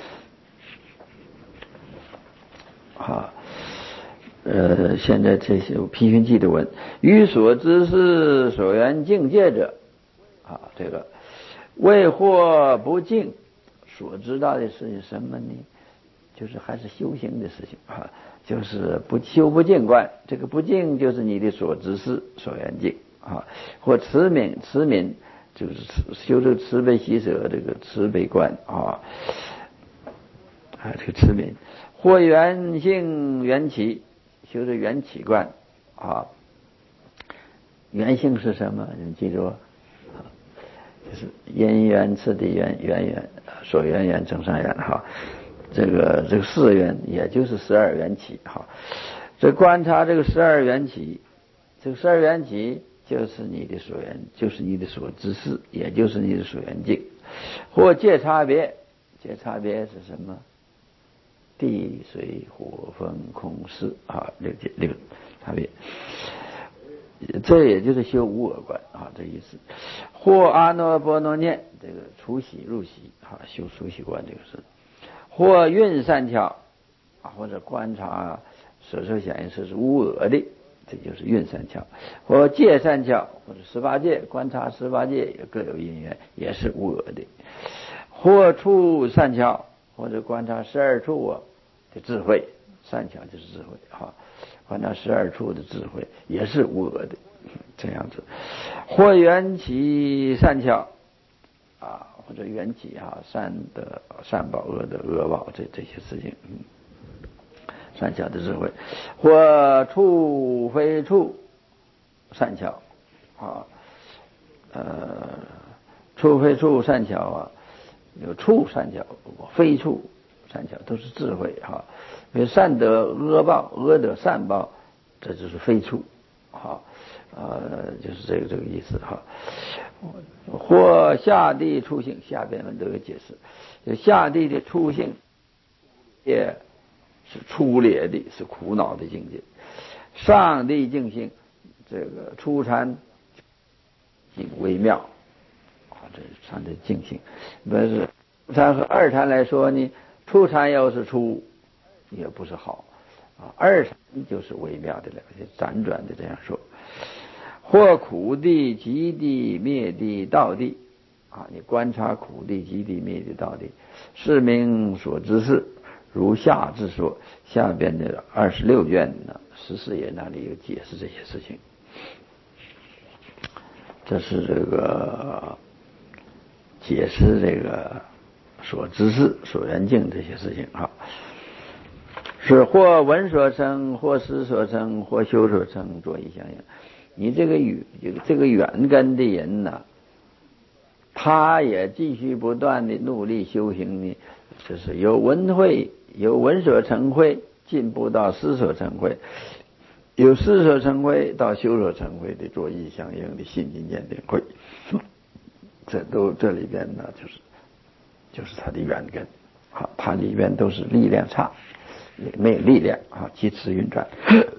好，现在这些批评记的文，于所知是所缘境界者啊，这个。为或不净，所知道的是什么呢？就是还是修行的事情啊，就是不修不净观。这个不净就是你的所知是所缘境啊，或慈悯就是修这个慈悲喜舍这个慈悲观啊，这个慈悯，或缘性缘起，修这缘起观啊。缘性是什么？你们记住。就是因缘次第缘缘所缘正上缘哈，这个四缘也就是12缘起哈。这观察这个12缘起，这个12缘起就是你的所缘，就是你的所知识，也就是你的所缘境。或界差别，界差别是什么？地水火风空识啊，六个差别。这也就是修无我观啊，这意思。或阿耨波罗念，这个出喜入喜啊，修出喜观这个是。或运善巧啊，或者观察所受想行识是无我的，这就是运善巧。或界善巧，或者18界观察18界也各有因缘，也是无我的。或处善巧，或者观察12处的智慧，善巧就是智慧啊。观察12处的智慧也是无我的，这样子。或缘起善巧啊，或者缘起善的善报，恶的恶报，这些事情，善巧的智慧。或处非处善巧啊，处非处善巧啊，有处善巧，非处善巧，都是智慧哈。因为善得恶报，恶得善报，这就是非处，就是这个意思哈。或下地出性，下边文都有解释。就下地的出性，也是粗劣的，是苦恼的境界。上地净性，这个初禅性微妙，这是上的净性。不是初禅和二禅来说呢，初禅要是粗，也不是好啊，二禅就是微妙的了，辗转的这样说。或苦地、极地、灭地、道地啊，你观察苦地、极地、灭地、道地，是名所知事，如下之说。下边的26卷呢，14页那里有解释这些事情。这是这个解释这个所知事、所缘境这些事情啊。是或闻所成，或思所成，或修所成，作意相应。你这个缘根的人呢，他也继续不断的努力修行呢，就是由闻所成慧进步到思所成慧，由思所成慧到修所成慧的作意相应的信心见定慧，这里边呢就是他的缘根，好，它里边都是力量差，没有力量啊，鸡翅运转。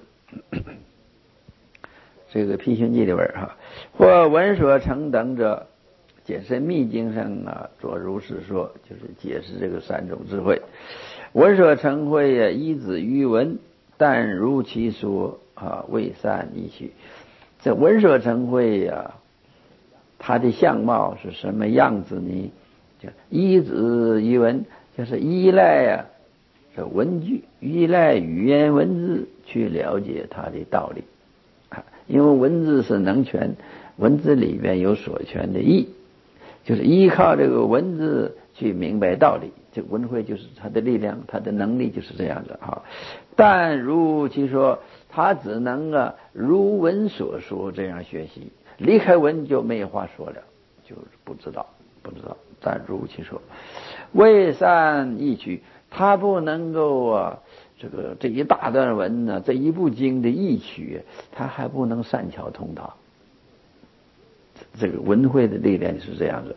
这个批寻记里边或闻所成等者，解释密经上做如是说，就是解释这个3种智慧。闻所成慧依止于闻，但如其说未善易取。这闻所成慧它的相貌是什么样子呢？就依止于闻，就是依赖这文句，依赖语言文字去了解它的道理。因为文字是能全，文字里面有所全的义，就是依靠这个文字去明白道理。这文慧就是它的力量，它的能力就是这样的但如其说，他只能如文所说这样学习，离开文就没话说了，就是不知道。但如其说，未善易取，他不能够这一大段文呢，这一部经的义取，他还不能善巧通达。这个文慧的力量是这样子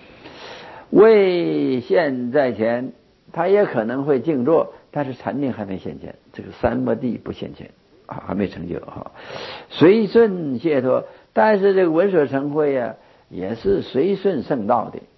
未现在前，他也可能会静坐，但是禅定还没现前，这个三摩地不现前还没成就随顺解脱，但是这个闻所成慧也是随顺圣道的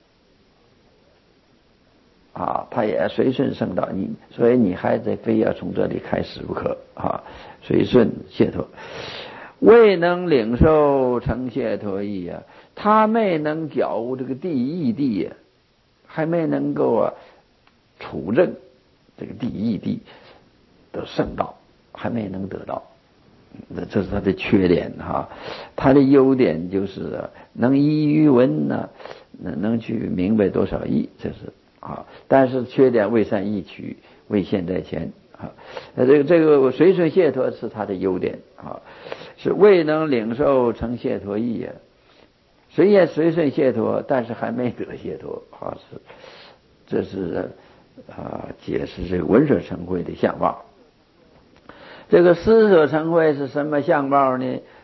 他也随顺圣道，所以你还得非要从这里开始不可随顺解脱。未能领受成解脱意他没能觉悟这个第一地还没能够处证这个第一地的圣道，还没能得到，这是他的缺点他的优点就是能依于文能去明白多少义，这是但是缺点未善易取，未现在前这个随顺解脱是他的优点是未能领受成解脱意随顺解脱，但是还没得解脱这是解释这个闻所成慧的相貌。这个思所成慧是什么相貌呢？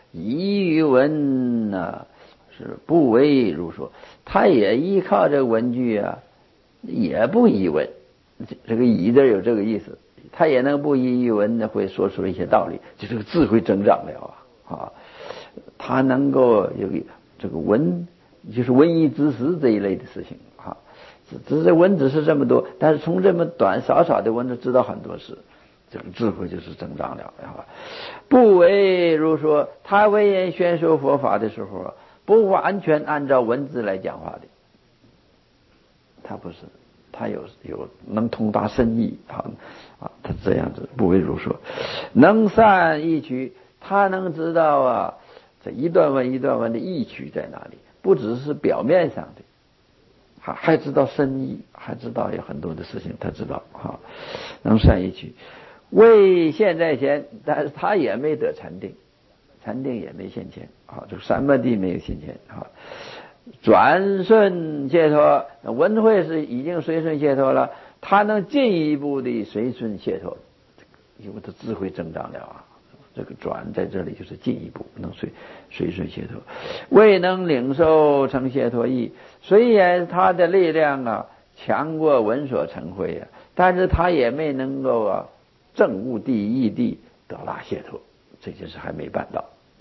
依于文呢，是不为如说。他也依靠这个文句啊，也不依文。这个依字有这个意思，他也能不依于文的，会说出一些道理，就这个智慧增长了啊。他能够有这个文，就是文艺知识这一类的事情啊。只是文字是这么多，但是从这么短少的文字知道很多事，这个智慧就是增长了啊。不为如说，他为人宣说佛法的时候啊，不完全按照文字来讲话的，他不是，他有能通达深意啊，他这样子不为如说，能善意趣，他能知道啊，这一段文一段文的意趣在哪里，不只是表面上的。还知道深意，还知道有很多的事情，他知道啊，能善意趣，为现在前，但是他也没得禅定，禅定也没现前啊，这个三摩地没有现前啊。转顺解脱，文慧是已经随顺解脱了，他能进一步的随顺解脱，因为他智慧增长了啊。这个转在这里就是进一步能随顺解脱，未能领受成解脱意。虽然他的力量啊强过文所成慧啊，但是他也没能够啊证悟第一地得大解脱，这就是还没办到。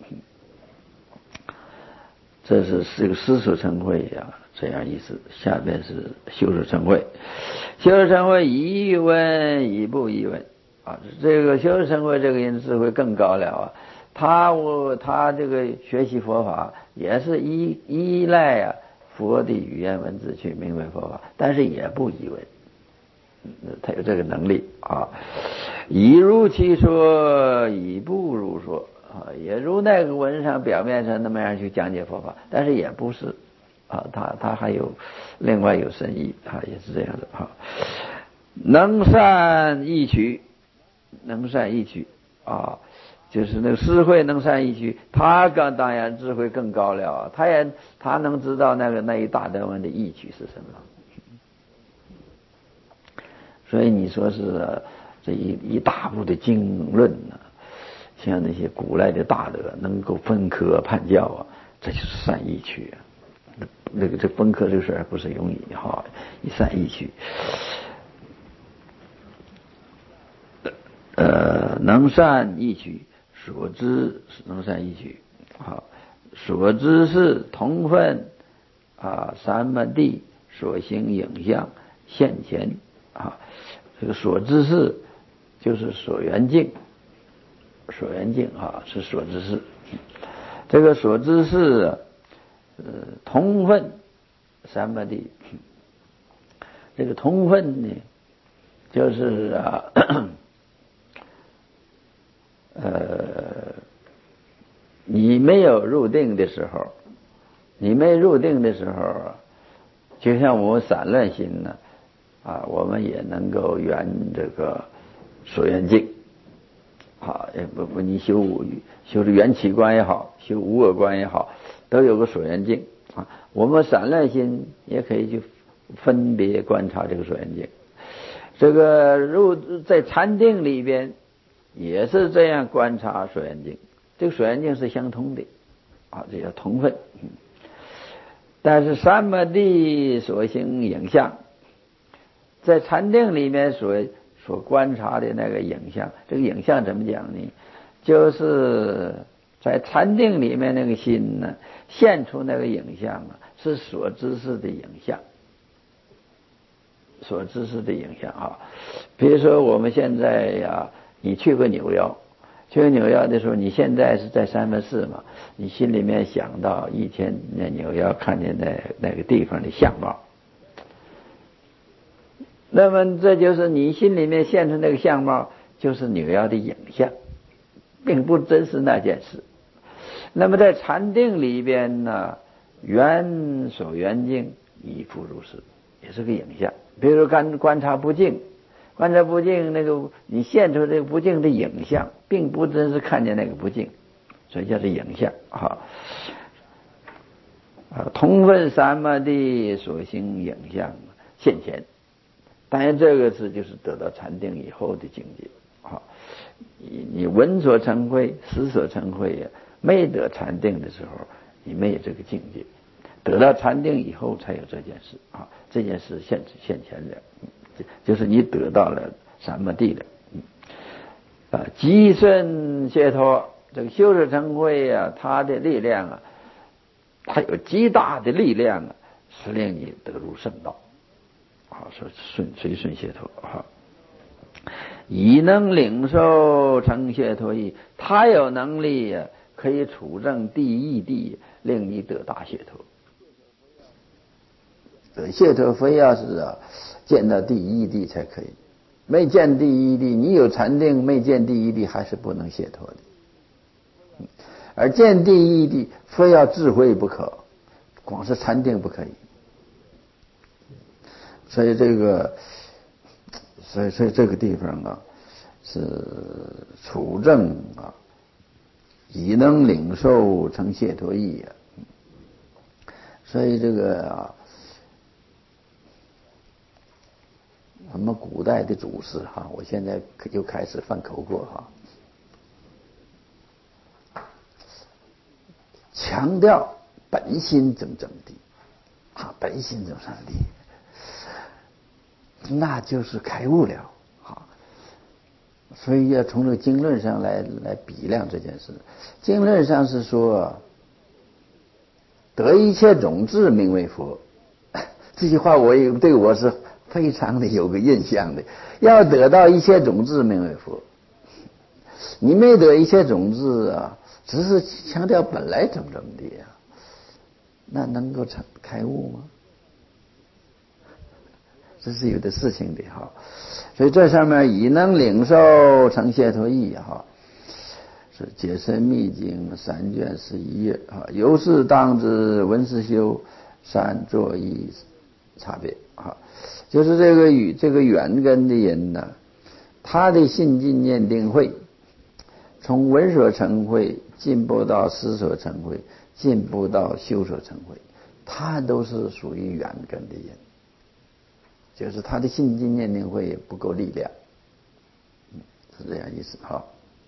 这是个师所成慧呀，这样意思。下边是修所成慧，修所成慧一疑问一不疑问啊，这个修所成慧这个人智慧更高了啊。他这个学习佛法也是依赖啊佛的语言文字去明白佛法，但是也不疑问，他有这个能力啊。一如其说，一不如说。也如那个文上表面上那么样去讲解佛法，但是也不是啊，他还有另外有深意啊，也是这样的啊。能善意趣，能善意趣啊，就是那个智慧能善意趣，他当然智慧更高了，他能知道那一大德文的意趣是什么。所以你说是这一大部的经论呢，像那些古来的大德能够分科判教啊，这就是善意趣啊。这分科这个事儿不是容易哈，以善意趣。能善意趣，所知能善意趣。好，所知是同分啊，三摩地所行影像现前啊。这个所知是就是所缘境。所缘境啊，是所知事。这个所知事同分三摩地。这个同分呢，就是啊，你没有入定的时候，就像我们散乱心呢啊，我们也能够圆这个所缘境。啊，不，你修的缘起观也好，修无我观也好，都有个所缘境啊。我们散乱心也可以去分别观察这个所缘境。这个在禅定里边也是这样观察所缘境，这个所缘境是相通的啊，这叫同分。但是三摩地所行影像，在禅定里面所观察的那个影像，这个影像怎么讲呢？就是在禅定里面那个心呢，现出那个影像啊，是所知识的影像，所知识的影像啊。比如说我们现在呀，你去过纽约的时候，你现在是在三藩市嘛，你心里面想到以前在纽约看见那个地方的相貌。那么这就是你心里面现出那个相貌，就是纽约的影像，并不真实那件事。那么在禅定里边呢，缘所缘境亦复如是，也是个影像。比如观察不净，那个你现出这个不净的影像，并不真是看见那个不净，所以叫做影像啊。同分三摩地所行影像现前。当然这个就是得到禅定以后的境界啊。你闻所成慧，识所成慧呀， 没得禅定的时候，你没有这个境界。得到禅定以后才有这件事啊，这件事现前了，就是你得到了三摩地了。极深解脱，这个修持成慧啊，它的力量啊，它有极大的力量啊，是令你得入圣道啊，说随顺解脱啊。以能领受成解脱意，他有能力啊，可以处证第一地，令你得大解脱。解脱非要是见到第一地才可以，没见第一地，你有禅定没见第一地还是不能解脱的。而见第一地非要智慧不可，光是禅定不可以。所以这个地方啊，是处证啊，以能领受成解脱意啊。所以这个我们古代的祖师哈，我现在又开始犯口过哈，强调本心怎地啊，本心怎地，那就是开悟了啊。所以要从这个经论上来比量这件事。经论上是说，得一切种智名为佛，这句话对我是非常的有个印象的。要得到一切种智名为佛，你没得一切种智啊，只是强调本来怎的啊，那能够开悟吗？这是有的事情的哈。所以这上面以能领受成解脱意哈，是解深密经3卷11页啊。由是当知闻思修三作意差别啊，就是这个缘根的人呢，他的信进念定慧，从闻所成慧进步到思所成慧，进步到修所成慧，他都是属于缘根的人，就是他的信进念定慧也不够力量，是这样意思哈。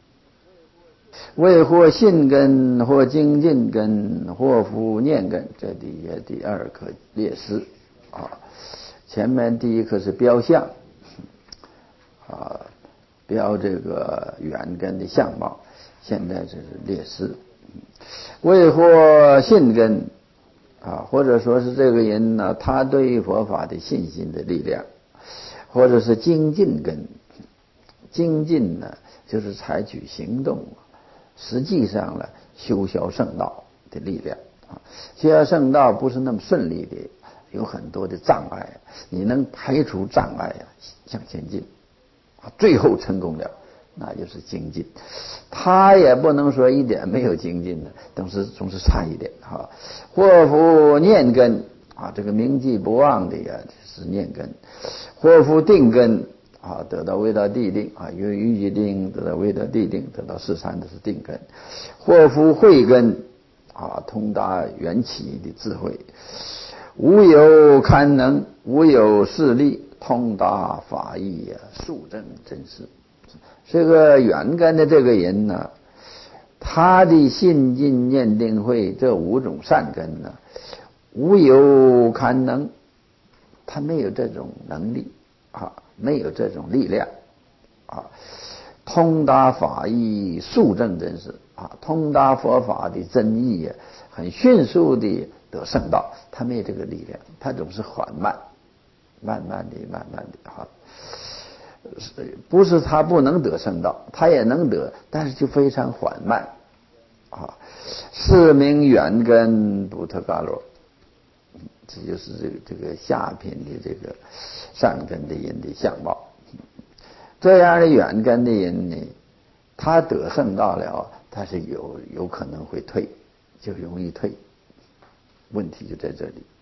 为或信根，或精进根，或复念根，这第二课列示啊。前面第一课是标相啊，标这个缘根的相貌，现在这是列示。为或信根啊，或者说是这个人呢，他对于佛法的信心的力量，或者是精进根。精进呢，就是采取行动，实际上呢，修销圣道的力量啊。修销圣道不是那么顺利的，有很多的障碍，你能排除障碍啊，向前进啊，最后成功了，那就是精进。他也不能说一点没有精进的，总是差一点哈。或复念根啊，这个铭记不忘的呀，是念根。或复定根啊，得到未到地定啊，由于一定得到未到地定，得到四禅的是定根。或复慧根啊，通达缘起的智慧。无有堪能，无有势力，通达法义啊，速证真实。这个缘根的这个人呢，他的信进念定慧这5种善根呢，无有堪能，他没有这种能力啊，没有这种力量啊。通达法义，速证真实啊，通达佛法的真义啊，很迅速的得圣道，他没有这个力量，他总是缓慢的哈。不是他不能得圣道，他也能得，但是就非常缓慢啊。是名缘根不特嘎罗，这就是这个下品的这个善根的人的相貌。这样的缘根的人呢，他得圣道了，他是有可能会退，就容易退，问题就在这里。